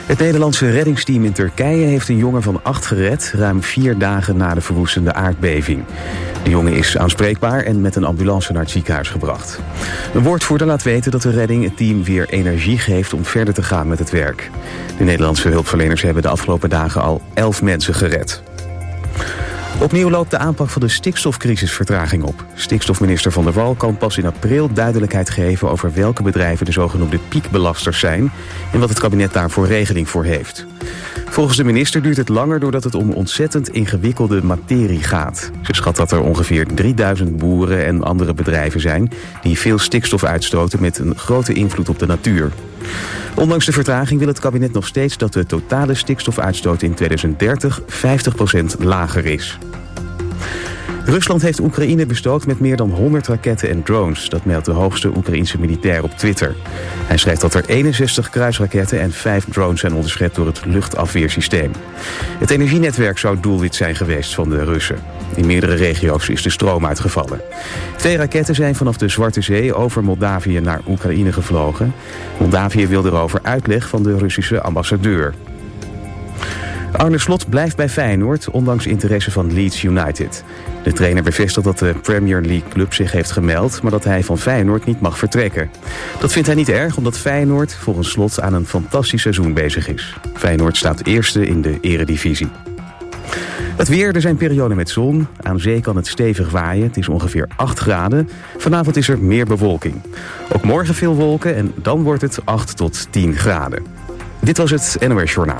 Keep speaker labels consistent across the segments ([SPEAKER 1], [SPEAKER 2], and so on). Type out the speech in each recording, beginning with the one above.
[SPEAKER 1] Het Nederlandse reddingsteam in Turkije heeft een jongen van 8 gered, ruim 4 dagen na de verwoestende aardbeving. De jongen is aanspreekbaar en met een ambulance naar het ziekenhuis gebracht. Een woordvoerder laat weten dat de redding het team weer energie geeft om verder te gaan met het werk. De Nederlandse hulpverleners hebben de afgelopen dagen al 11 mensen gered. Opnieuw loopt de aanpak van de stikstofcrisis vertraging op. Stikstofminister Van der Wal kan pas in april duidelijkheid geven over welke bedrijven de zogenoemde piekbelasters zijn en wat het kabinet daarvoor regeling voor heeft. Volgens de minister duurt het langer doordat het om ontzettend ingewikkelde materie gaat. Ze schat dat er ongeveer 3000 boeren en andere bedrijven zijn die veel stikstof uitstoten met een grote invloed op de natuur. Ondanks de vertraging wil het kabinet nog steeds dat de totale stikstofuitstoot in 2030 50% lager is. Rusland heeft Oekraïne bestookt met meer dan 100 raketten en drones. Dat meldt de hoogste Oekraïense militair op Twitter. Hij schrijft dat er 61 kruisraketten en 5 drones zijn onderschept door het luchtafweersysteem. Het energienetwerk zou doelwit zijn geweest van de Russen. In meerdere regio's is de stroom uitgevallen. 2 raketten zijn vanaf de Zwarte Zee over Moldavië naar Oekraïne gevlogen. Moldavië wil erover uitleg van de Russische ambassadeur. Arne Slot blijft bij Feyenoord, ondanks interesse van Leeds United. De trainer bevestigt dat de Premier League club zich heeft gemeld, maar dat hij van Feyenoord niet mag vertrekken. Dat vindt hij niet erg, omdat Feyenoord volgens Slot aan een fantastisch seizoen bezig is. Feyenoord staat eerste in de eredivisie. Het weer, er zijn perioden met zon. Aan zee kan het stevig waaien. Het is ongeveer 8 graden. Vanavond is er meer bewolking. Ook morgen veel wolken en dan wordt het 8 tot 10 graden. Dit was het NOS Journaal.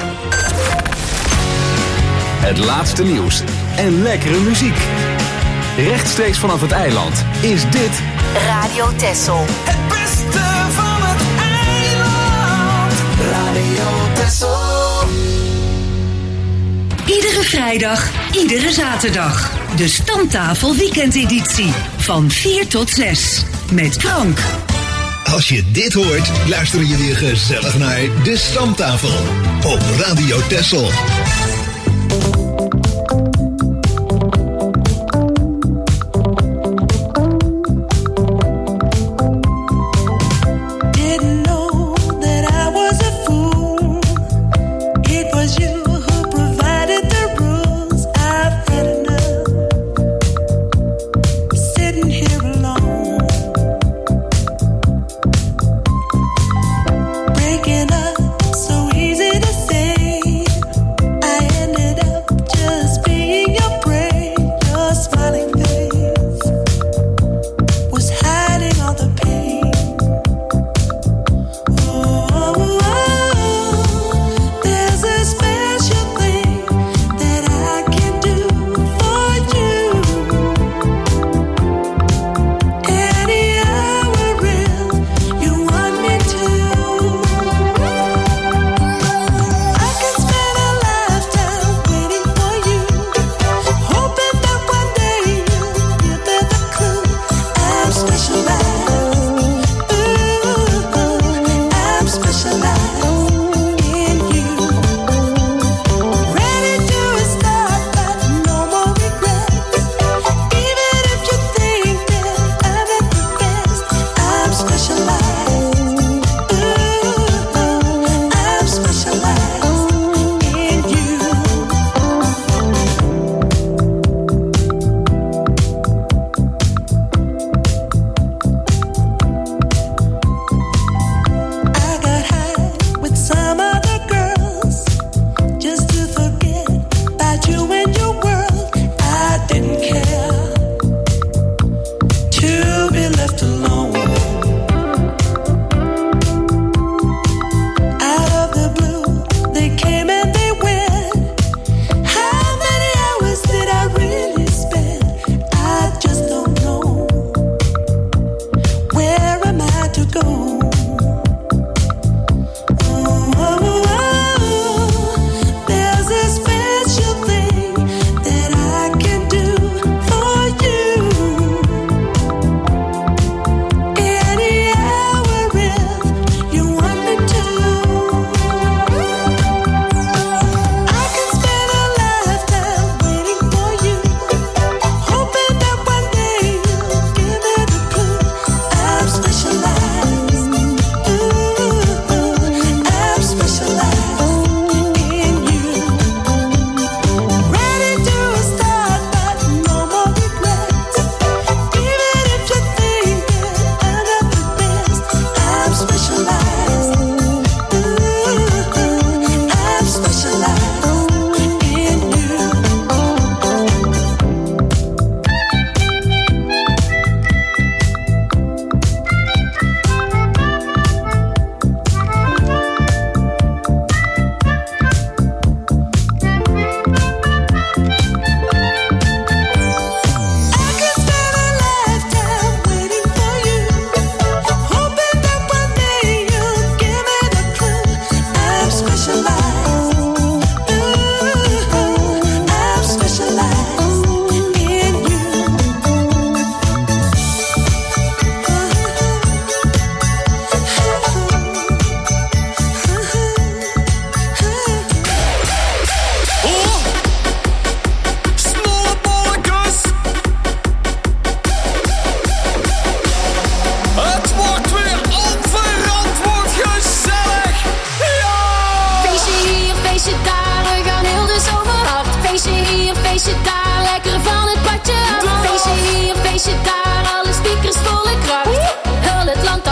[SPEAKER 2] Het laatste nieuws en lekkere muziek. Rechtstreeks vanaf het eiland is dit
[SPEAKER 3] Radio Texel.
[SPEAKER 4] Het beste van het eiland. Radio Texel.
[SPEAKER 3] Iedere vrijdag, iedere zaterdag. De Stamtafel weekendeditie. Van 4 tot 6. Met Frank.
[SPEAKER 5] Als je dit hoort, luister je weer gezellig naar de Stamtafel. Op Radio Texel.
[SPEAKER 6] Breaking up so easy to say. I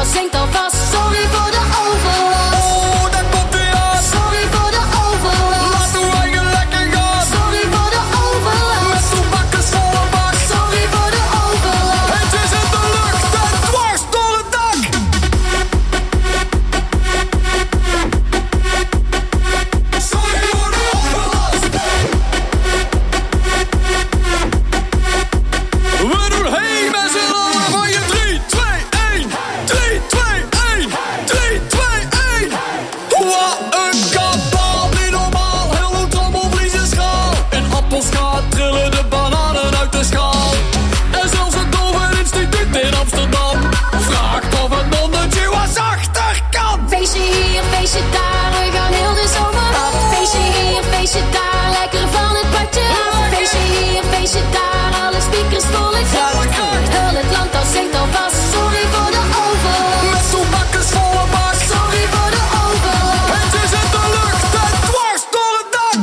[SPEAKER 6] zingt alvast. Sorry voor de overlast.
[SPEAKER 4] Oh, daar komt hij aan.
[SPEAKER 6] Sorry voor de overlast.
[SPEAKER 4] Laat de wagen lekker gaan.
[SPEAKER 6] Sorry voor de overlast.
[SPEAKER 4] Met toebakkers volle bak.
[SPEAKER 6] Sorry voor de overlast.
[SPEAKER 4] Het is in de lucht en dwars door het dak. Sorry voor de overlast. We doen hey met z'n allen van je 3, 2, 1. 3, 2, 1. 3, 2, 1. Wat een kabaal, niet normaal. Heel een trommelvlies is schaal. In appelschaat trillen de bananen uit de schaal. En zelfs het Doven-instituut in Amsterdam vraagt of het nonnetje was achterkant.
[SPEAKER 6] Feestje hier, feestje daar, we gaan heel de zomer af. Feestje hier, feestje daar, lekker van het padje af. Feestje hier, feestje daar, alle speakers vol het kracht. Heel het land dat zingt alvast. Sorry voor de overlast.
[SPEAKER 4] Met toebakkers volle bak.
[SPEAKER 6] Sorry voor de overlast.
[SPEAKER 4] Het is in de lucht en dwars door het dak.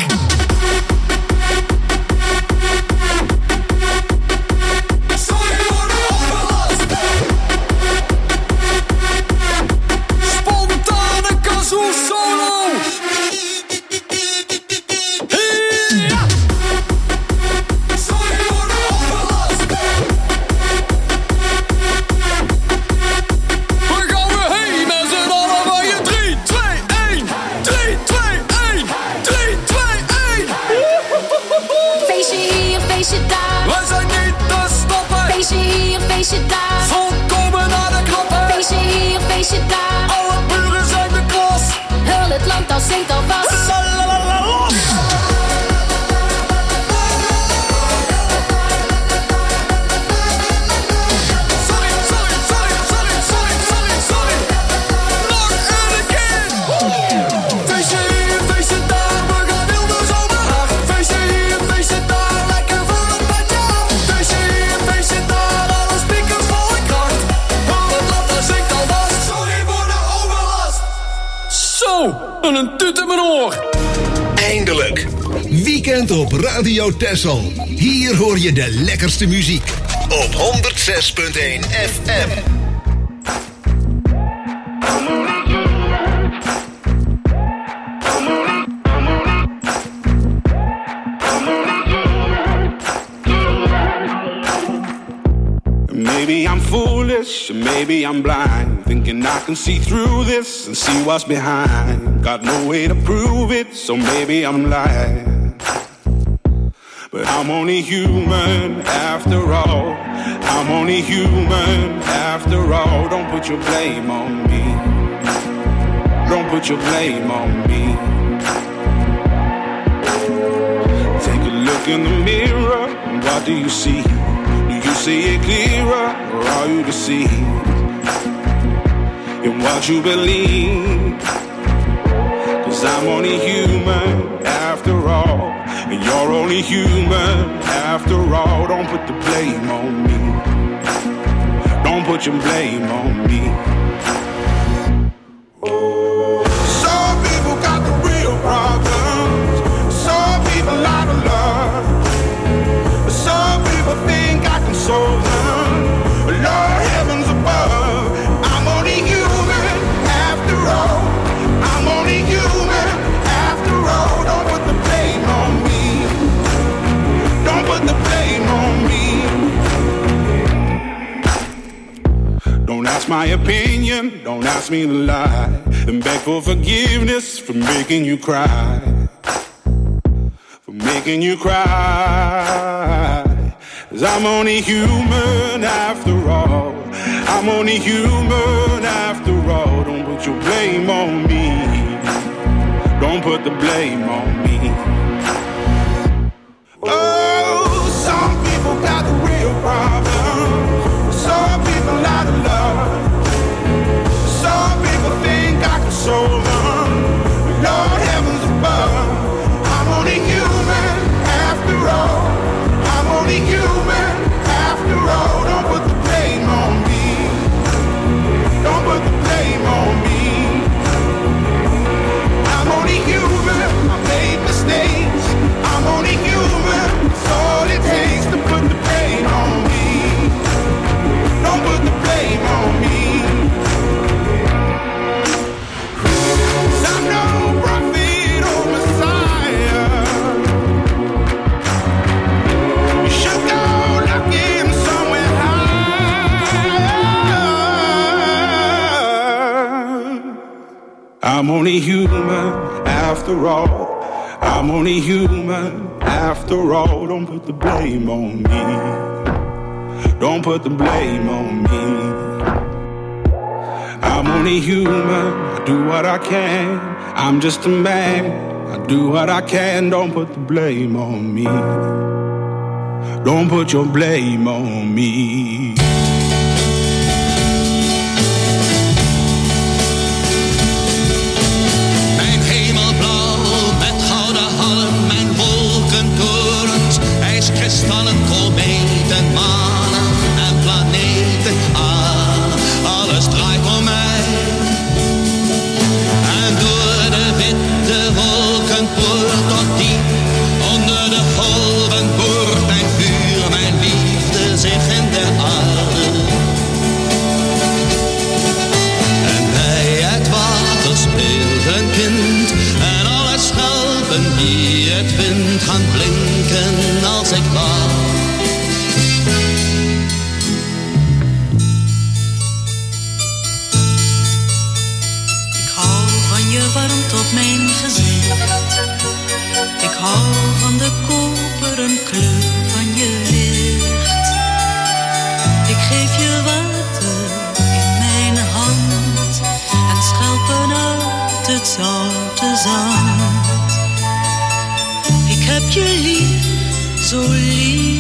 [SPEAKER 4] Sorry voor de overlast. Spontane kazoo solo. Ja. Sorry voor de overlast. We gaan weer heen met z'n allen van je 3, 2, 1. 3, 2, 1. 3, 2, 1.
[SPEAKER 6] Feestje hier, feestje daar.
[SPEAKER 4] We zijn niet te stoppen.
[SPEAKER 6] Feestje hier, feestje daar.
[SPEAKER 4] Volkomen naar de knoppen.
[SPEAKER 6] Feestje hier, feestje daar.
[SPEAKER 4] Alle buren zijn de klos.
[SPEAKER 6] Heel het land dat zingt alvast.
[SPEAKER 4] Salalalalala. Sorry, sorry, sorry, sorry, sorry, sorry, sorry. Nog een keer. Feestje hier, feestje daar, we gaan heel de zomer af. Feestje hier, feestje daar, lekker van het padje af. Feestje hier, feestje daar, alle speakers volle kracht. Heel het land dat zingt alvast. Sorry voor de overlast. Zo, en een tut in mijn oor.
[SPEAKER 5] Eindelijk. Weekend op Radio Texel. Hier hoor je de lekkerste muziek. Op 106.1 FM.
[SPEAKER 7] Maybe I'm foolish, maybe I'm blind, thinking I can see through this and see what's behind. Got no way to prove it, so maybe I'm lying. But I'm only human after all. I'm only human after all. Don't put your blame on me. Don't put your blame on me. Take a look in the mirror, what do you see? Do you see it clearer, or are you deceived in what you believe? 'Cause I'm only human after all, and you're only human after all. Don't put the blame on me. Don't put your blame on me. Some people got the real problems. Some people out of love. Some people think I can solve them. Lord heavens above, I'm only human after all. I'm only human after all. Don't put the blame on me. Don't put the blame on me. Don't ask my opinion, don't ask me to lie, and beg for forgiveness for making you cry. For making you cry. 'Cause I'm only human after all. I'm only human after all. Don't put your blame on me. Don't put the blame on me. Oh, some people got the real problem. Some people out of love. Some people think I can solve them. Lord heavens above, I'm only human after all. I'm only human after all. Don't put the blame on me. Don't put the blame on me. I'm only human. I made mistakes. only human after all. I'm only human after all. Don't put the blame on me. Don't put the blame on me. I'm only human, I do what I can. I'm just a man, I do what I can. Don't put the blame on me. Don't put your blame on me.
[SPEAKER 8] Mijn hemelblauw met gouden halm, mijn wolkentorens, ijskristallen, kometen, manen en planeten. Alles draait om mij. En door de witte wolken poort tot diep onder de golven boort mijn vuur, mijn liefde zich in de aarde. En bij het water speelt een kind en alle schelpen die het wind gaan blinken als ik wacht.
[SPEAKER 9] Warmt op mijn gezicht. Ik hou van de koperen kleur van je licht. Ik geef je water in mijn hand en schelpen uit het zoute zand. Ik heb je lief, zo lief.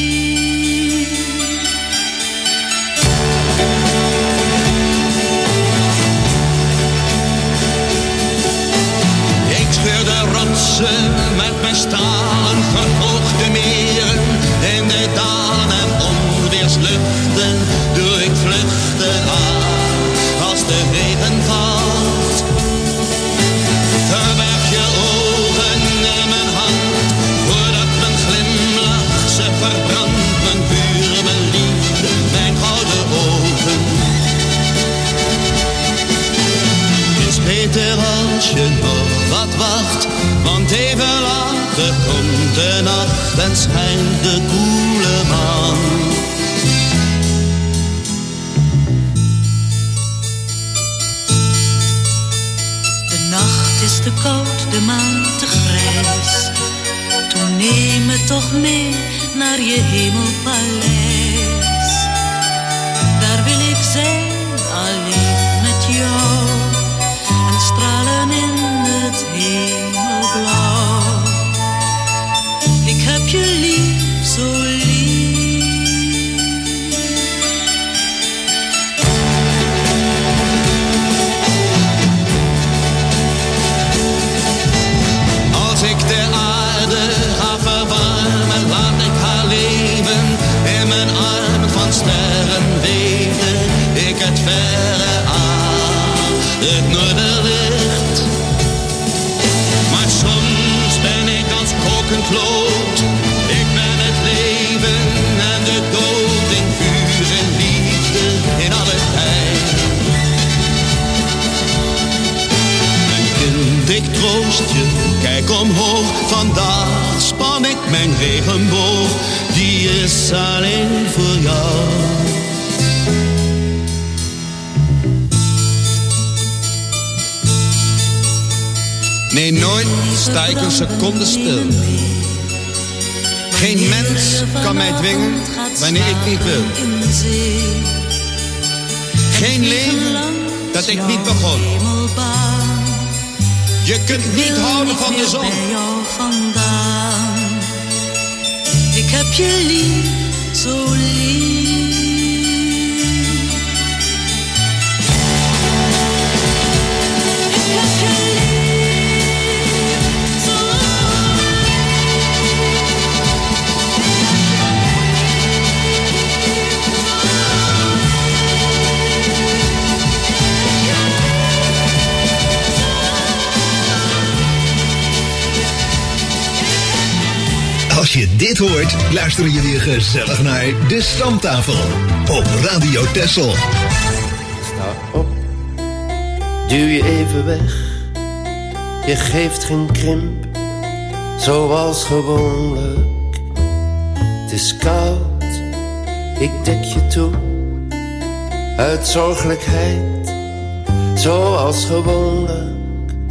[SPEAKER 8] Scheur de rotsen met mijn stalen verhoogde meren. In de dalen en onweersluchten doe ik vluchten aan als de regen valt. Verberg je ogen in mijn hand voordat mijn glimlach ze verbrandt. Mijn vuur, mijn liefde, mijn gouden ogen. Het is beter als je nog wat wacht, want even later komt de nacht en schijnt de koele maan.
[SPEAKER 9] De nacht is te koud, de maan te grijs. Toen neem me toch mee naar je hemelpaleis. Daar wil ik zijn, alleen met jou. Stralen in het hemelblauw. Ik heb je lief, zo lief.
[SPEAKER 8] Als ik de aarde ga verwarmen, laat ik haar leven. In mijn armen van sterren weten ik het verre aan, het noorderlicht. Maar soms ben ik als kokend lood. Ik ben het leven en de dood in vuur en liefde in alle tijd. Mijn kind, ik troost je, kijk omhoog. Vandaag span ik mijn regenboog, die is alleen voor jou. Nee, nooit sta ik een seconde stil. Geen mens kan mij dwingen wanneer ik niet wil. Geen leven dat ik niet begon. Je kunt niet houden van de zon.
[SPEAKER 9] Ik heb je lief, zo lief.
[SPEAKER 5] Als je dit hoort, luister je weer gezellig naar De Stamtafel op Radio Texel.
[SPEAKER 10] Sta op, duw je even weg. Je geeft geen krimp, zoals gewoonlijk. Het is koud, ik dek je toe. Uit zorgelijkheid, zoals gewoonlijk.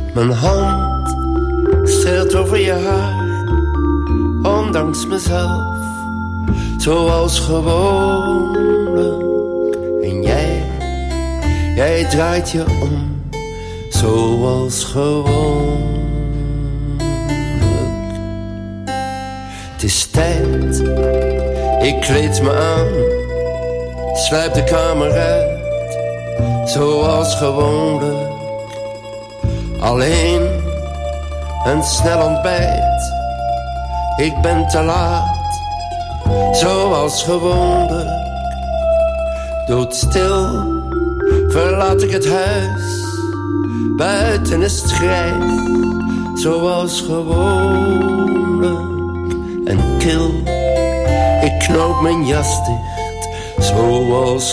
[SPEAKER 10] Mijn hand streelt over je haar, ondanks mezelf, zoals gewoonlijk. En jij draait je om, zoals gewoonlijk. Het is tijd, ik kleed me aan, sluip de kamer uit, zoals gewoonlijk. Alleen een snel ontbijt, ik ben te laat, zoals gewoonlijk. Doodstil verlaat ik het huis, buiten is het grijs, zoals gewoonlijk. En kil, ik knoop mijn jas dicht, zoals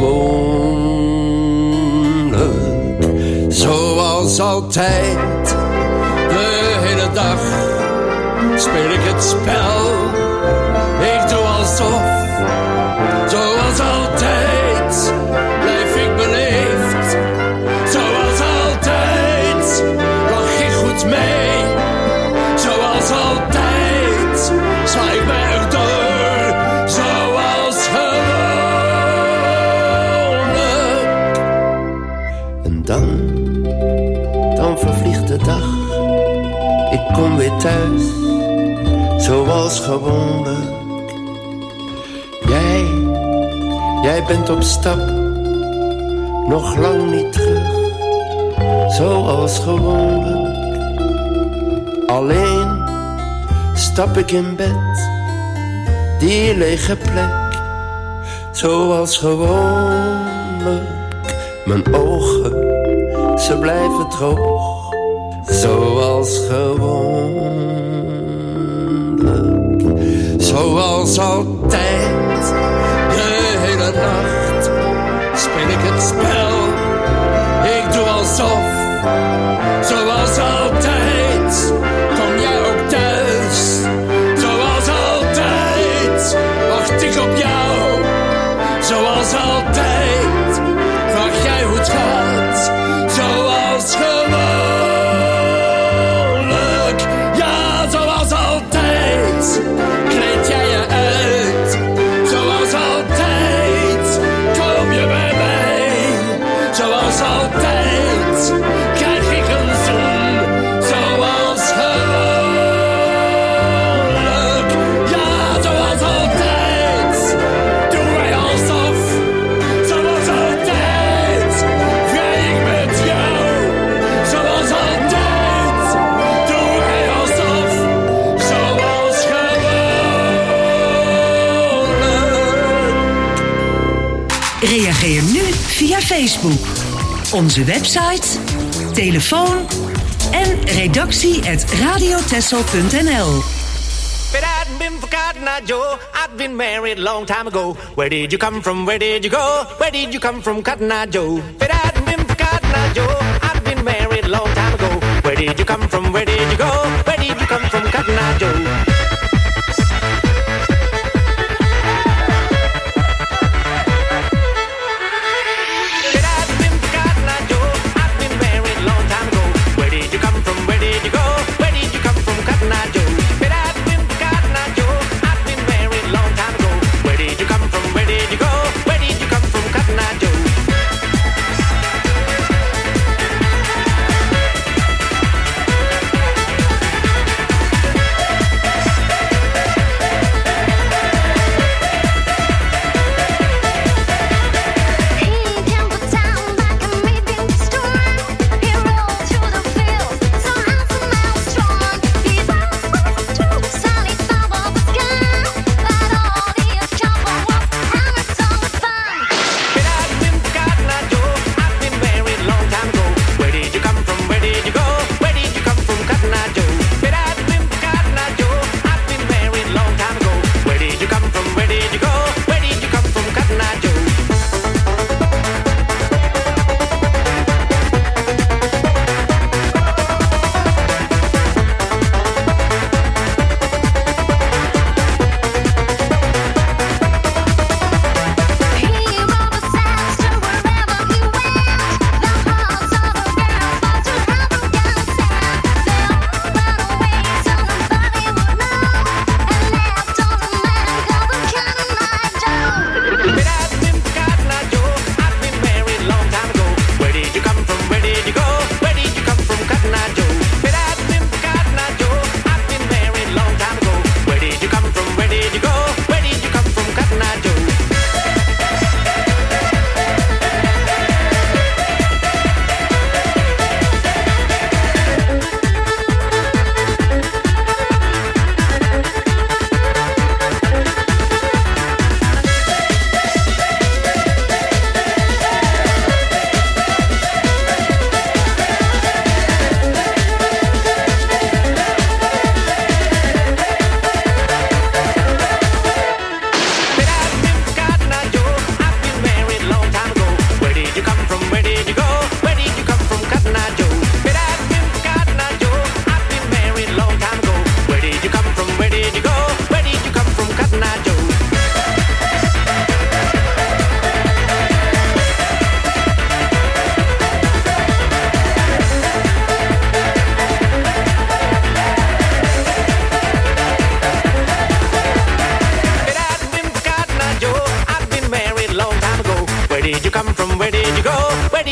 [SPEAKER 10] gewoonlijk. Zoals altijd, de hele dag speel ik het spel. Ik doe alsof, zoals altijd, blijf ik beleefd. Zoals altijd, lach ik goed mee. Zoals altijd, sla ik me erdoor. Zoals gewoonlijk. En dan vervliegt de dag. Ik kom weer thuis, zoals gewoonlijk. Jij bent op stap, nog lang niet terug, zoals gewoonlijk. Alleen stap ik in bed, die lege plek, zoals gewoonlijk. Mijn ogen, ze blijven droog, zoals gewoonlijk. Zoals altijd, de hele nacht speel ik het spel. Ik doe alsof, zoals altijd, kom jij ook thuis. Zoals altijd, wacht ik op jou. Zoals altijd, vraag jij hoe het gaat. Zoals gewoonlijk, ja, zoals altijd, kleed jij je uit. Zoals altijd, kom je bij mij. Zoals altijd, krijg ik een zoen. Zoals gewoonlijk, ja, zoals altijd, doen wij alsof. Zoals altijd, vrij ik met jou. Zoals altijd, doen wij alsof. Zoals gewoonlijk.
[SPEAKER 3] Reageer nu via Facebook, onze website, telefoon en redactie@radiotessel.nl.
[SPEAKER 11] But I hadn't been for Cotton Eye Joe. I'd been married a long time ago. Where did you come from? Where did you go? Where did you come from, Cotton Eye Joe? But I hadn't been for Cotton Eye Joe. I'd been married a long time ago. Where did you come from? Where did you go? Where did you come from, Cotton Eye Joe?
[SPEAKER 6] Where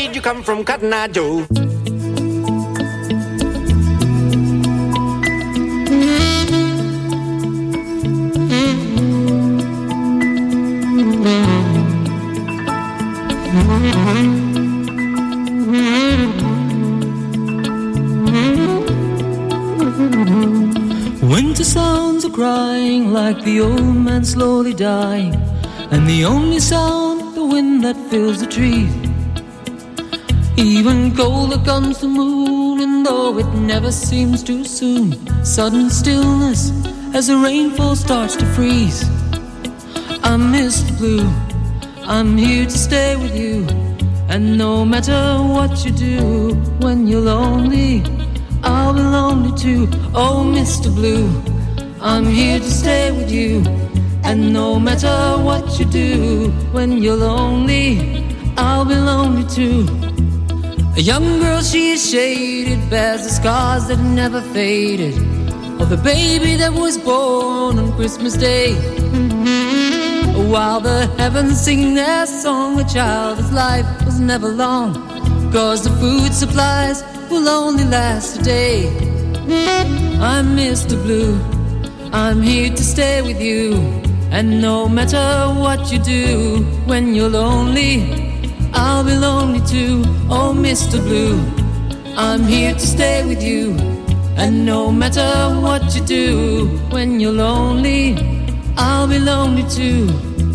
[SPEAKER 11] did you come from, Cotton Eye Joe?
[SPEAKER 12] Winter sounds are crying like the old man slowly dying, and the only sound, the wind that fills the trees. Even colder comes the moon, and though it never seems too soon, sudden stillness as the rainfall starts to freeze. I'm Mr. Blue, I'm here to stay with you, and no matter what you do, when you're lonely, I'll be lonely too. Oh, Mr. Blue, I'm here to stay with you, and no matter what you do, when you're lonely, I'll be lonely too. A young girl, she is shaded, bears the scars that never faded, of the baby that was born on Christmas Day. While the heavens sing their song, a child's life was never long, 'cause the food supplies will only last a day. I'm Mr. Blue, I'm here to stay with you, and no matter what you do, when you're lonely, I'll be lonely too. Oh, Mr. Blue, I'm here to stay with you, and no matter what you do, when you're lonely, I'll be lonely too.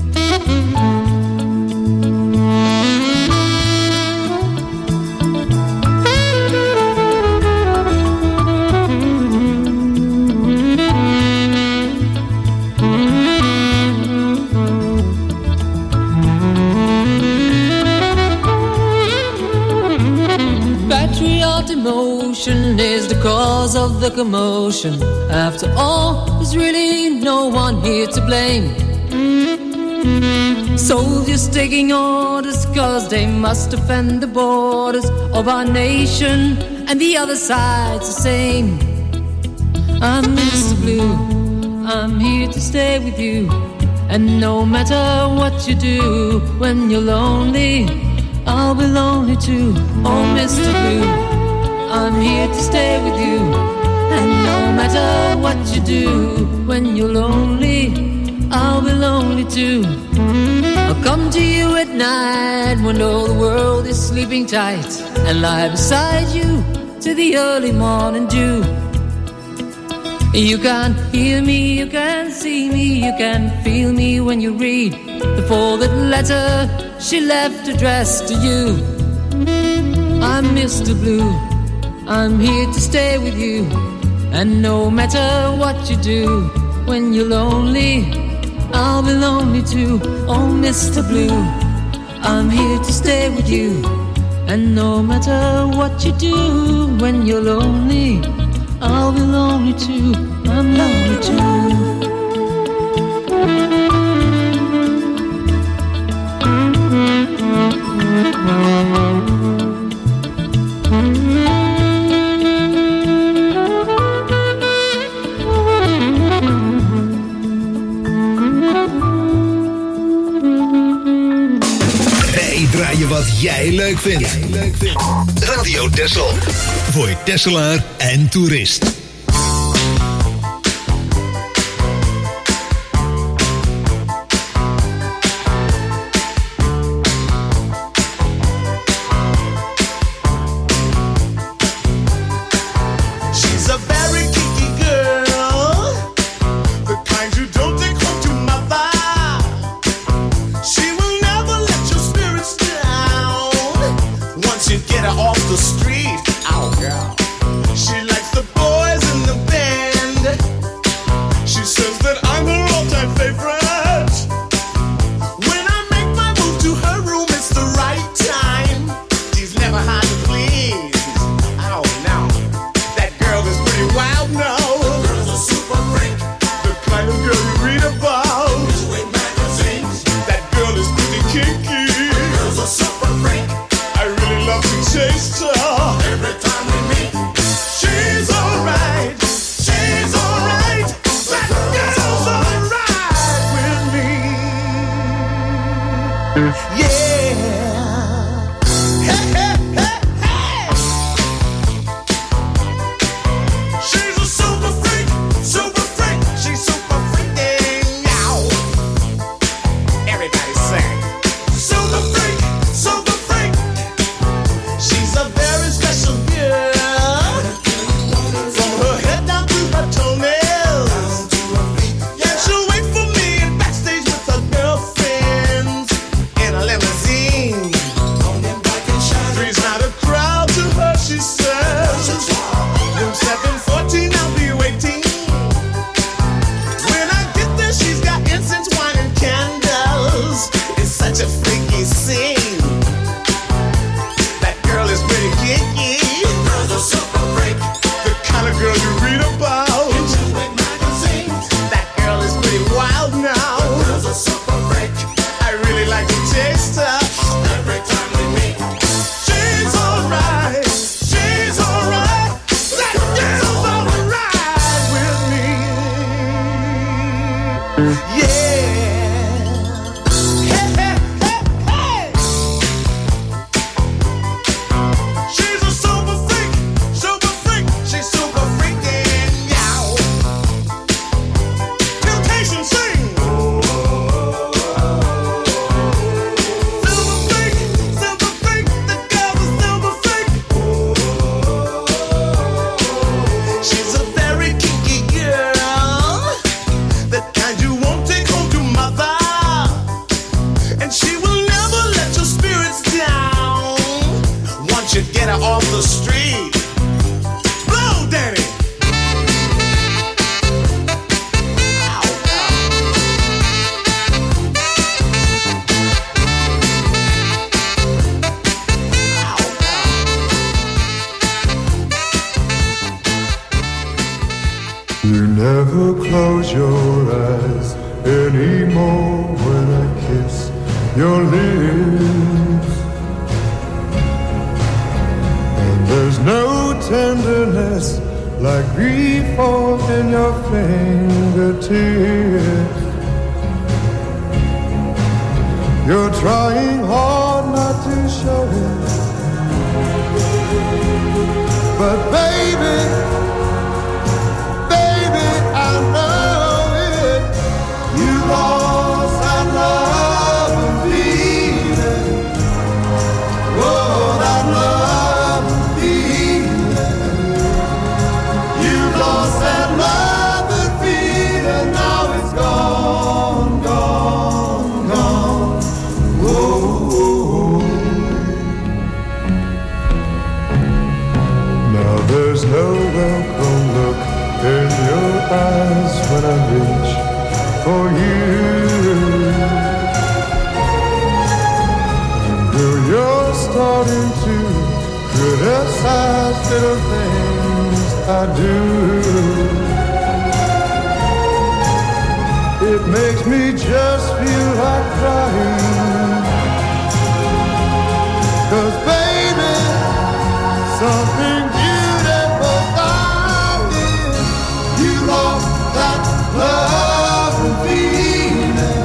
[SPEAKER 12] Emotion is the cause of the commotion. After all, there's really no one here to blame. Soldiers taking orders 'cause they must defend the borders of our nation, and the other side's the same. I'm Mr. Blue, I'm here to stay with you, and no matter what you do, when you're lonely, I'll be lonely too. Oh, Mr. Blue, I'm here to stay with you, and no matter what you do, when you're lonely, I'll be lonely too. I'll come to you at night when all the world is sleeping tight, and lie beside you to the early morning dew. You can't hear me, you can't see me, you can't feel me when you read the folded letter she left addressed to you. I'm Mr. Blue, I'm here to stay with you, and no matter what you do, when you're lonely, I'll be lonely too. Oh, Mr. Blue, I'm here to stay with you, and no matter what you do, when you're lonely, I'll be lonely too. I'm lonely too.
[SPEAKER 5] Wat jij leuk vindt. Radio Texel. Voor Tesselaar en toerist.
[SPEAKER 7] Get her off the street. Oh, girl. She likes the boys Never close your eyes anymore when I kiss your lips. And there's no tenderness like grief in your fingertips. You're trying hard not to show it, but baby, I know it. You lost that love and feeling. Oh, that love and feeling. You lost that love and feeling. Now it's gone, gone, gone. Whoa. Now there's no welcome look in your eyes when I reach for you. And girl, you're starting to criticize little things I do. It makes me just feel like crying. 'Cause baby, something beautiful about it. You lost that love and feeling.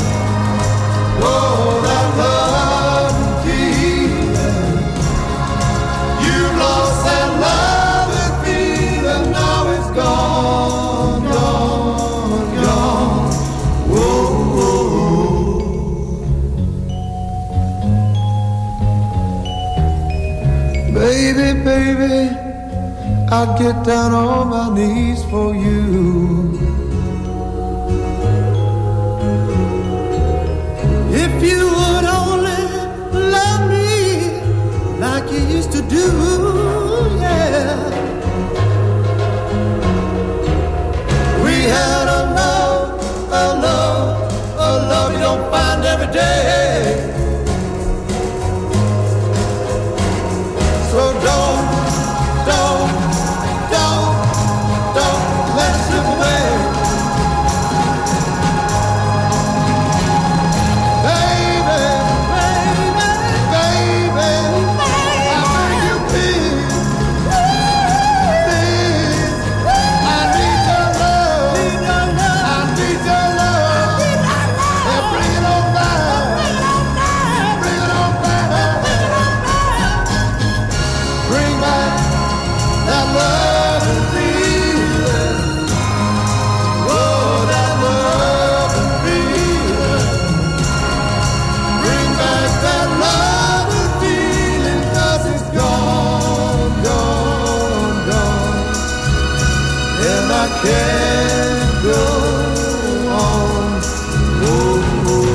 [SPEAKER 7] Oh, that love and feeling. You lost that love and feeling. Now it's gone, gone, gone. Whoa, whoa. Baby, baby, I'd get down on my knees for you. If you would only love me like you used to do, yeah. We had a love you don't find every day. So don't let it slip away. Baby, I beg you please, I need your love, I need your love, and bring it on back, bring it on back, bring back that love and feeling. Oh, that love and feeling. Bring back that love and feeling, 'cause it's gone, gone, gone. And I can't go on. Oh, oh.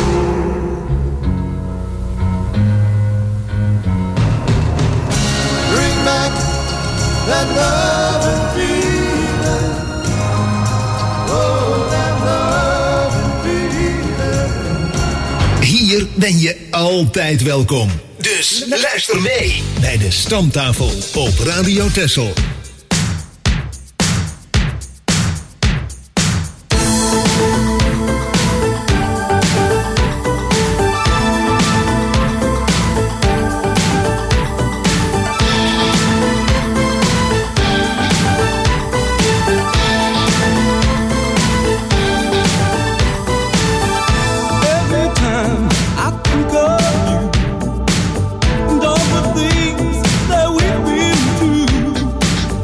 [SPEAKER 7] Bring back that love and feeling. Oh, that love and feeling.
[SPEAKER 5] Hier ben je altijd welkom. Dus luister mee bij de Stamtafel op Radio Texel.
[SPEAKER 10] Every time I think of you and all the things that we've been through,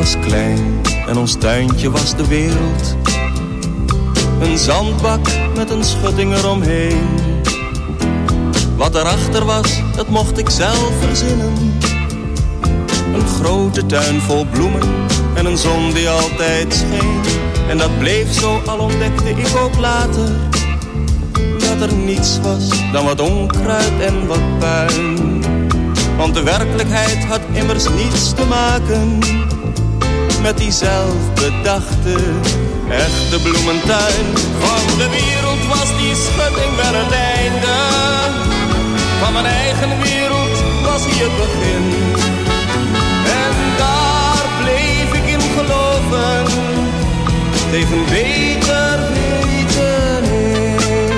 [SPEAKER 13] was klein en ons tuintje was de wereld. Een zandbak met een schutting eromheen. Wat erachter was, dat mocht ik zelf verzinnen. Een grote tuin vol bloemen en een zon die altijd scheen. En dat bleef zo, al ontdekte ik ook later dat er niets was dan wat onkruid en wat puin. Want de werkelijkheid had immers niets te maken met die zelfbedachte echte bloementuin. Van de wereld was die schutting wel het einde. Van mijn eigen wereld was hij het begin. En daar bleef ik in geloven, tegen beter weten in.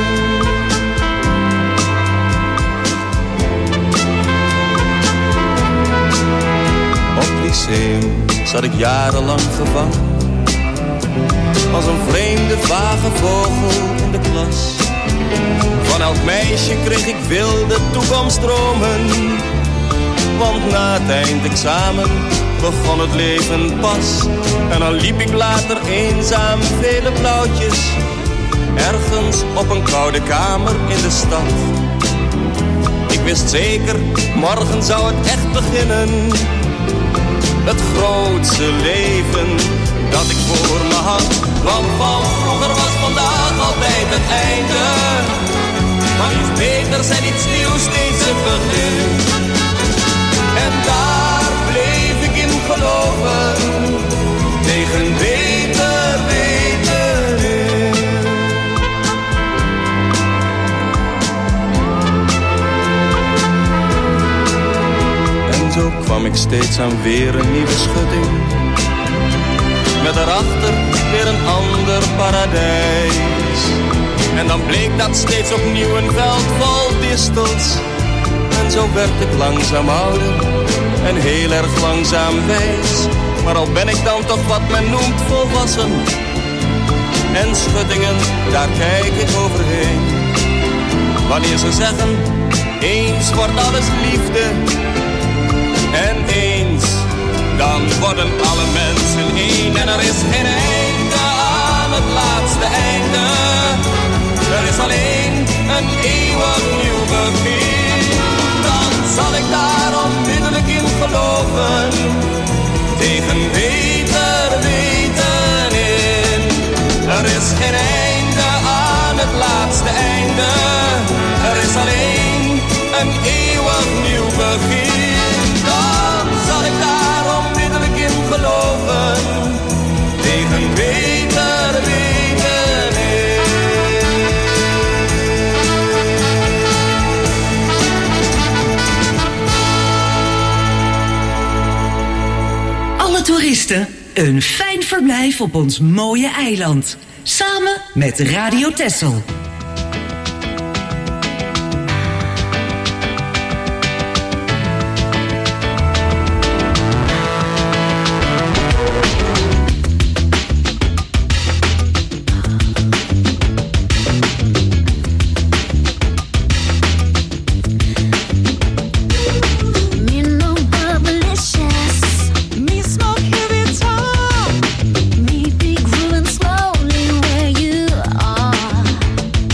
[SPEAKER 13] Op lyceum zat ik jarenlang gevangen, als een vreemde vage vogel in de klas. Van elk meisje kreeg ik wilde toekomstdromen, want na het eindexamen begon het leven pas. En dan liep ik later eenzaam vele blauwtjes, ergens op een koude kamer in de stad. Ik wist zeker, morgen zou het echt beginnen, het grootste leven dat ik voor me had. Want van vroeger was vandaag altijd het einde, maar iets beters en iets nieuws steeds het begin. En daar bleef ik in geloven, tegen beter weten in. En zo kwam ik steeds aan weer een nieuwe schutting, met daarachter weer een ander paradijs. En dan bleek dat steeds opnieuw een veld vol distels. En zo werd ik langzaam ouder en heel erg langzaam wijs. Maar al ben ik dan toch wat men noemt volwassen, en schuttingen, daar kijk ik overheen. Wanneer ze zeggen, eens wordt alles liefde, en eens dan worden alle mensen één. En er is geen einde aan het laatste einde. Er is alleen een eeuwig nieuw begin. Dan zal ik daar onmiddellijk in geloven, tegen beter weten in. Er is geen einde aan het laatste einde. Er is alleen een eeuwig nieuw begin. Dan zal ik daar onmiddellijk in geloven, tegen beter weten in.
[SPEAKER 3] Alle toeristen, een fijn verblijf op ons mooie eiland. Samen met Radio Texel.
[SPEAKER 6] Me be grooving slowly where you are.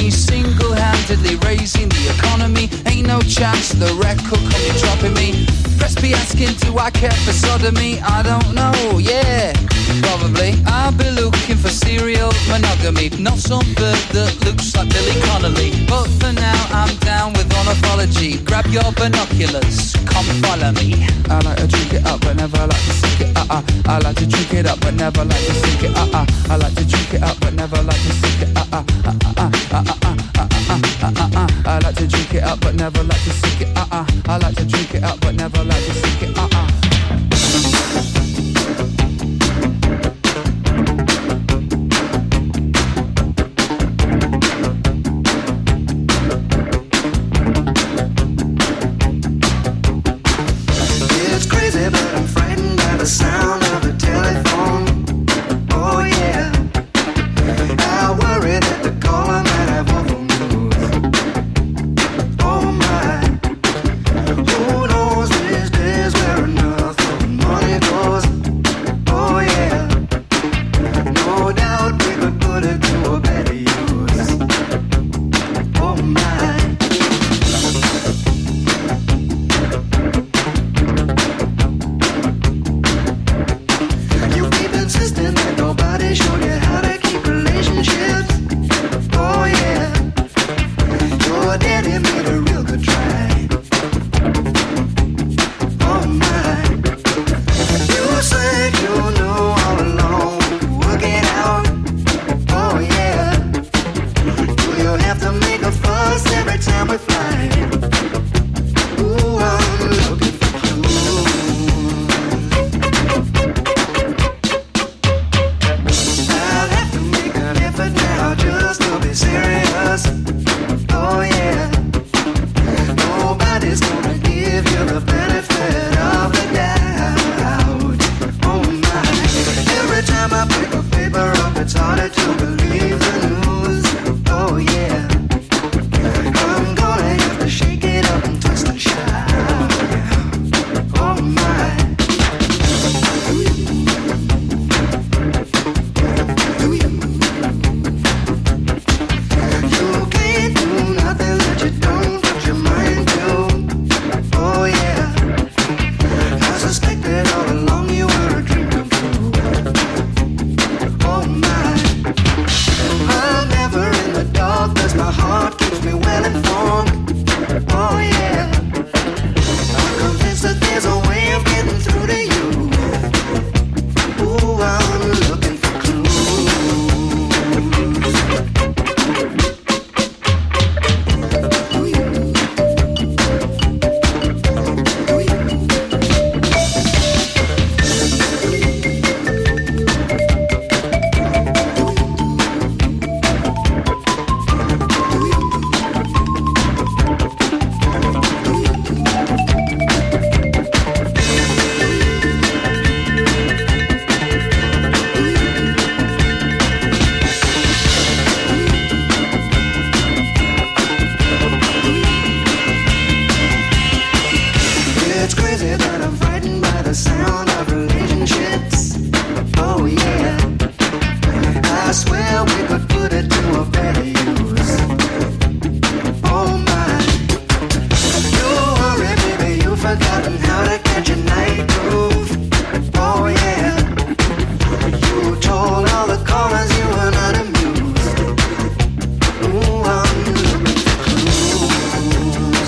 [SPEAKER 14] me, single-handedly raising the economy. Ain't no chance the record company dropping me. Press be asking, do I care for sodomy? I don't know, yeah, probably. I'll be looking for serial monogamy, not some bird that looks like Billy Connolly. But for now, I'm down with ornithology. Grab your binoculars, come follow me. I like to drink it up, but never like to sink it. I like to drink it up, but never like to sink it. I like to drink it up, but never like to sink it. I like to drink it up, but never like to sink it. I like to drink it up, but never like to sink it.
[SPEAKER 15] It's crazy, but I'm frightened by the sound of the telephone. Oh yeah, I worry that the caller might have awful news. Oh my, who knows these days where enough of money goes. Oh yeah, no doubt we could put it to a better use. Oh my. You keep insisting that nobody showed you how to keep relationships. Oh yeah, your daddy made a real good try. Oh my, you said you knew all along we could work it out. Oh yeah, do you have to make a fuss every time we fly? Ooh, I'm looking for clues. I'll have to make an effort now just to be serious. Oh yeah, nobody's gonna give you the benefit of the doubt. Oh my, every time I pick a paper up, it's harder to believe the news. Oh yeah, I'm gonna have to shake it up and twist and shout. Oh my. You can't do nothing that you don't put your mind to. Oh yeah, I suspected all along you were a dream come true. Oh my, I'm never in the dark 'cause my heart keeps me well informed. Oh yeah, I'm convinced that there's a way of getting through to you. Ooh, I'm looking for clues. It's crazy that I'm frightened by the sound of relationships. Oh yeah, I swear we could put it to a better use. Oh my, you worry, baby, you've forgotten how to catch a night groove. Oh yeah, you told all the callers you were not amused. Ooh, I'm looking for clues.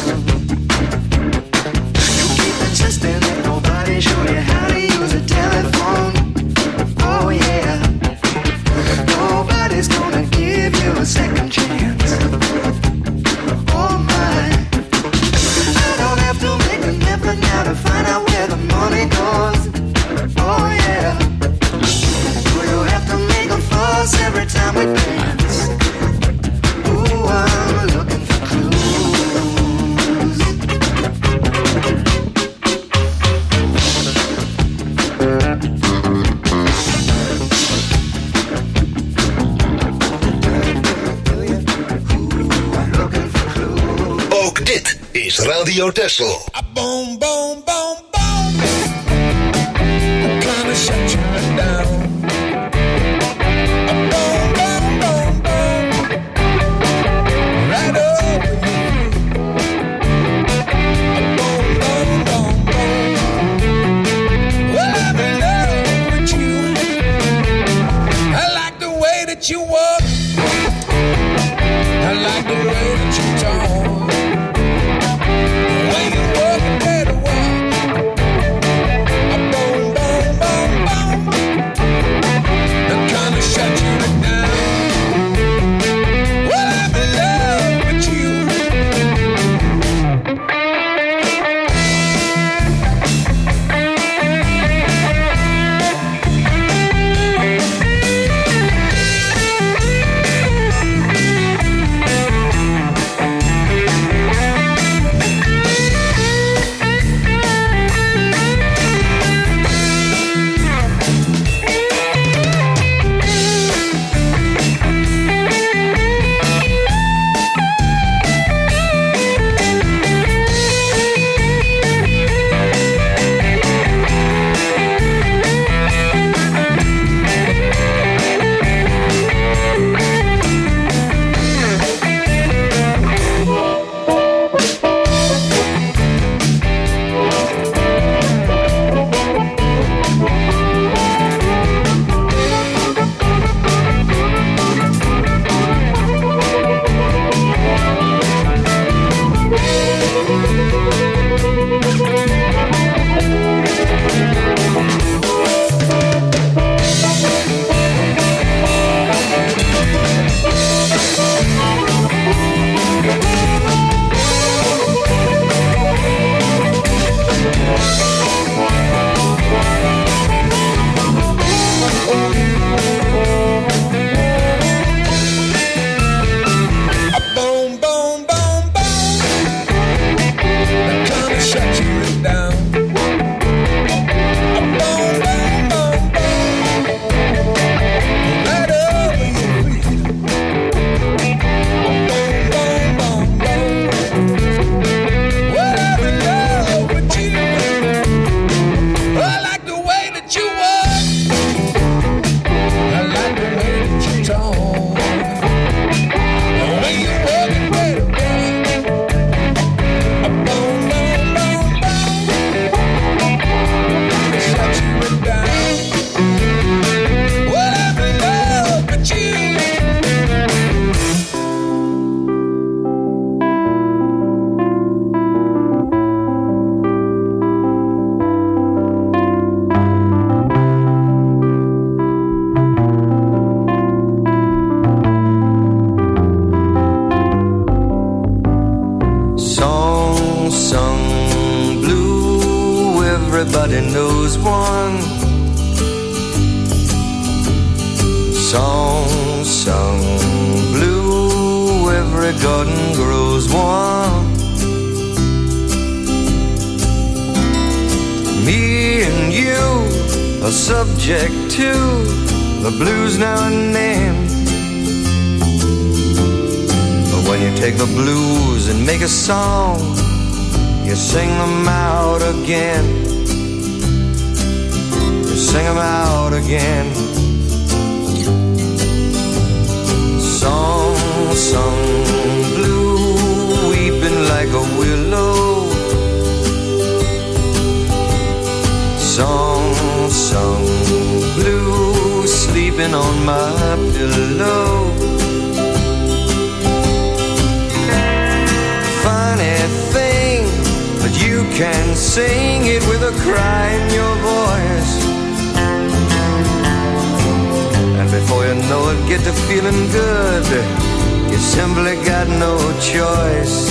[SPEAKER 15] You keep insisting that nobody showed you how to use a telephone. Oh yeah, nobody's gonna give you a second chance. Oh my, I don't have to make an effort now to find out where the money goes. Oh yeah, do you have to make a fuss every time we dance? Ooh, I'm looking for clues.
[SPEAKER 5] Ook dit is Radio Texel.
[SPEAKER 4] Boom, boom, boom, boom. I'm gonna shut you down. Boom, boom, boom, boom.
[SPEAKER 16] one. Song sung blue, every garden grows one. Me and you are subject to the blues now and then. But when you take the blues and make a song, you sing them out again. You sing them out again. Song sung blue, weeping like a willow. Song sung blue, sleeping on my pillow. Funny thing, but you can sing it with a cry in your voice. And before you know it, get to feeling good. You simply got no choice.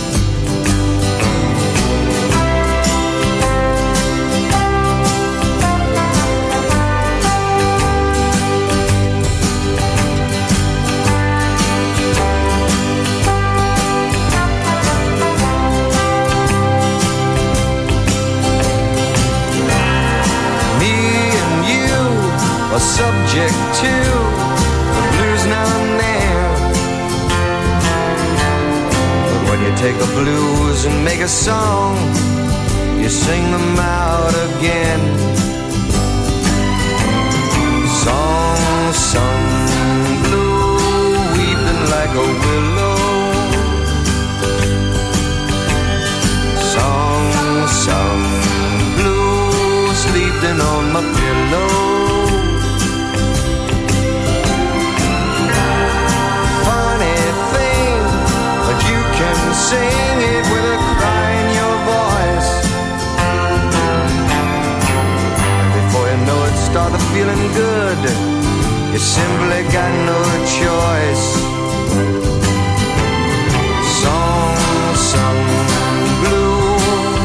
[SPEAKER 16] Subject to the blues now and then. But when you take the blues and make a song, you sing them out again. Song sung blue, weeping like a willow. Song sung blue, sleeping on my pillow. Sing it with a cry in your voice. And before you know it, start feeling good. You simply got no choice. Song sung blue.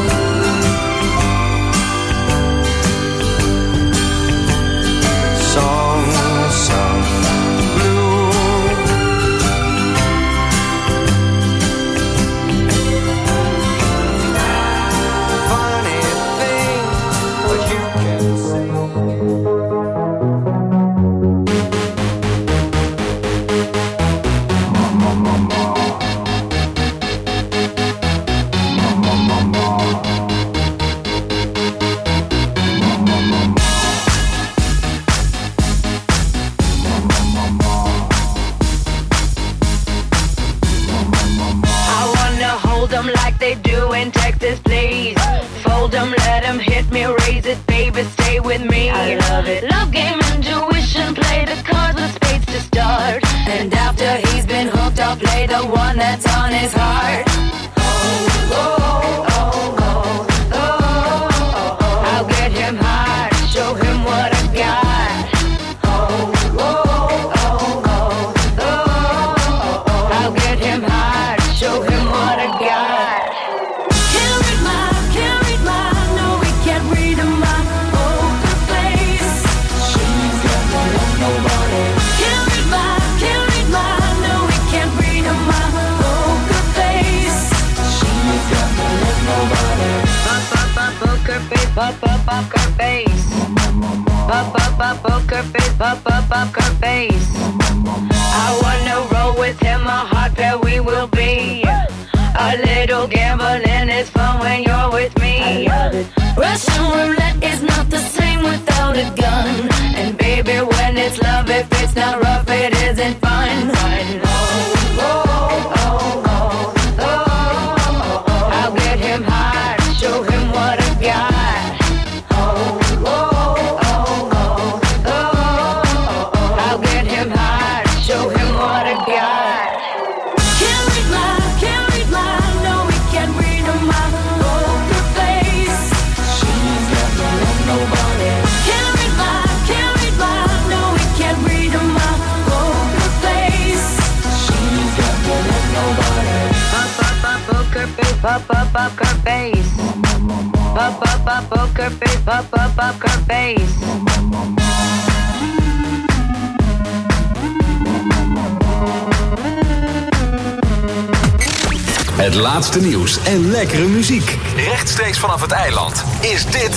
[SPEAKER 16] Song sung blue.
[SPEAKER 17] Up her face. Up poker face, poker face.
[SPEAKER 2] Het laatste nieuws en lekkere muziek. Rechtstreeks vanaf het eiland is dit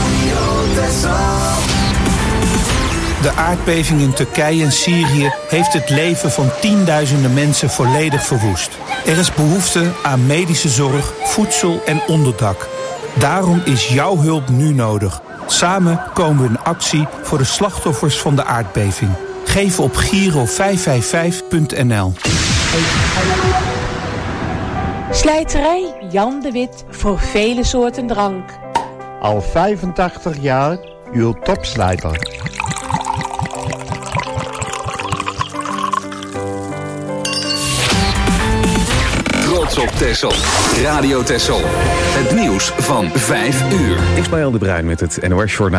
[SPEAKER 18] De aardbeving in Turkije en Syrië heeft het leven van tienduizenden mensen volledig verwoest. Er is behoefte aan medische zorg, voedsel en onderdak. Daarom is jouw hulp nu nodig. Samen komen we in actie voor de slachtoffers van de aardbeving. Geef op Giro555.nl.
[SPEAKER 19] Slijterij Jan de Wit voor vele soorten drank.
[SPEAKER 20] Al 85 jaar uw topslijter.
[SPEAKER 2] Trots op Texel. Radio Texel. Het nieuws van 5 uur.
[SPEAKER 1] Ismaël de Bruin met het NOS Journaal.